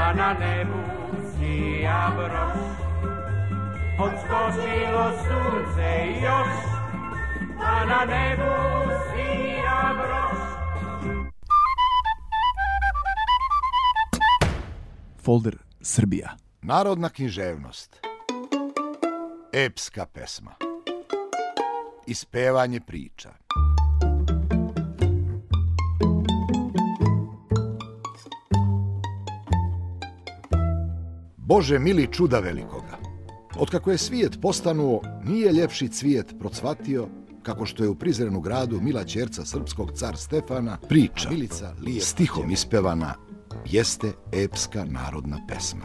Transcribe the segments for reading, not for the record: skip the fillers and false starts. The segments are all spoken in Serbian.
pa na nebu sija broš. Odskočilo sunce još, pa na nebu sija broš. Folder Srbija. Narodna književnost. Epska pesma. Ispevanje priča. Bože mili čuda velikoga, otkako je svijet postanuo, nije ljepši cvijet procvatio, kako što je u Prizrenu gradu mila ćerca srpskog car Stefana, priča, stihom ispevana, jeste epska narodna pesma.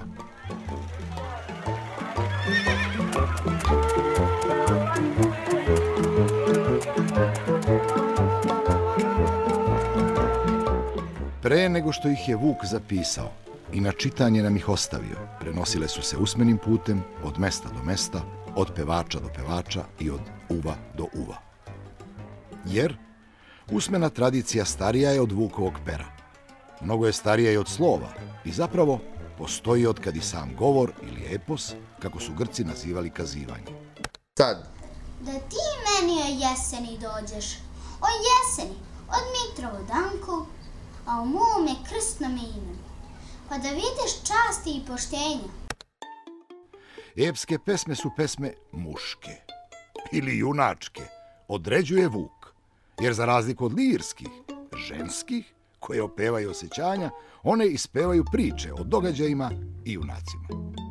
Pre nego što ih je Vuk zapisao i na čitanje nam ih ostavio, prenosile su se usmenim putem od mesta do mesta, od pevača do pevača i od uva do uva. Jer usmena tradicija starija je od Vukovog pera. Mnogo je starija i od slova i zapravo postoji od kad i sam govor ili epos, kako su Grci nazivali kazivanje. Sad. Da ti meni o jeseni dođeš, o jeseni, od Mitrovu danku, a u mom je krstnom imenu, pa da vidiš časti i poštenja. Epske pesme su pesme muške ili junačke, određuje Vuk, jer za razliku od lirskih, ženskih, koje opevaju osjećanja, one ispevaju priče o događajima i junacima.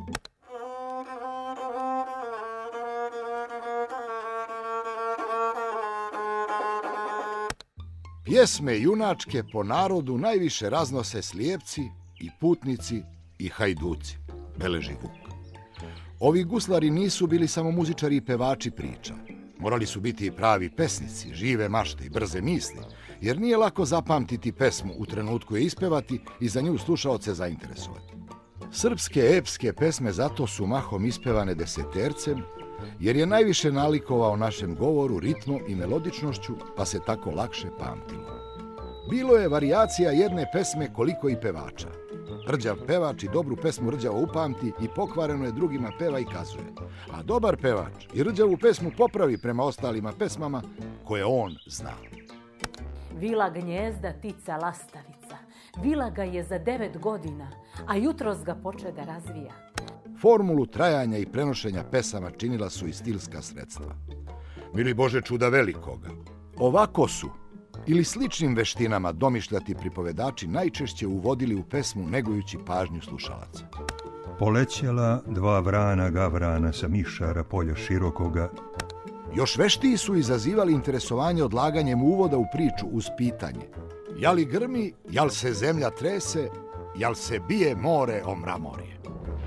Pjesme junačke po narodu najviše raznose slijepci i putnici i hajduci, beleži Vuk. Ovi guslari nisu bili samo muzičari i pevači priča. Morali su biti i pravi pesnici, žive mašte i brze misli, jer nije lako zapamtiti pesmu u trenutku je ispevati i za nju slušaoce zainteresovati. Srpske epske pesme zato su mahom ispevane desetercem, jer je najviše nalikovao našem govoru ritmom i melodičnošću, pa se tako lakše pamtilo. Bilo je varijacija jedne pesme koliko i pevača. Rđav pevač i dobru pesmu rđavo upamti i pokvareno je drugima peva i kazuje. A dobar pevač i rđavu pesmu popravi prema ostalima pesmama koje on zna. Vila gnjezda tica lastavica. Vila ga je za 9 godina, a jutros ga poče da razvija. Formulu trajanja i prenošenja pesama činila su i stilska sredstva. Mili Bože čuda velikoga, ovako su ili sličnim veštinama domišljati pripovedači najčešće uvodili u pesmu negujući pažnju slušalaca. Polećela dva vrana gavrana sa mišara polja širokoga. Još veštiji su izazivali interesovanje odlaganjem uvoda u priču uz pitanje: jali grmi, jal se zemlja trese, jal se bije more o mramorje.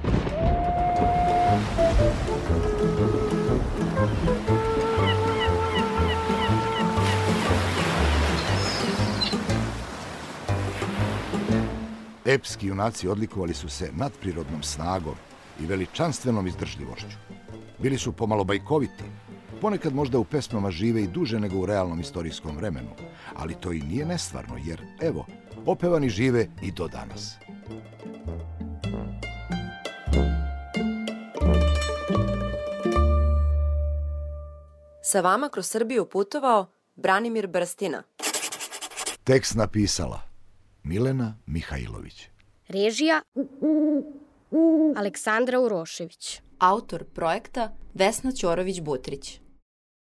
Epski junaci odlikovali su se nadprirodnom snagom i veličanstvenom izdržljivošću. Bili su pomalo bajkoviti, ponekad možda u pesmama žive i duže nego u realnom istorijskom vremenu, ali to i nije nestvarno, jer, evo, opevani žive i do danas. Sa vama kroz Srbiju putovao Branimir Brstina. Tekst napisala Milena Mihajlović. Režija Aleksandra Urošević. Autor projekta Vesna Ćorović-Butrić.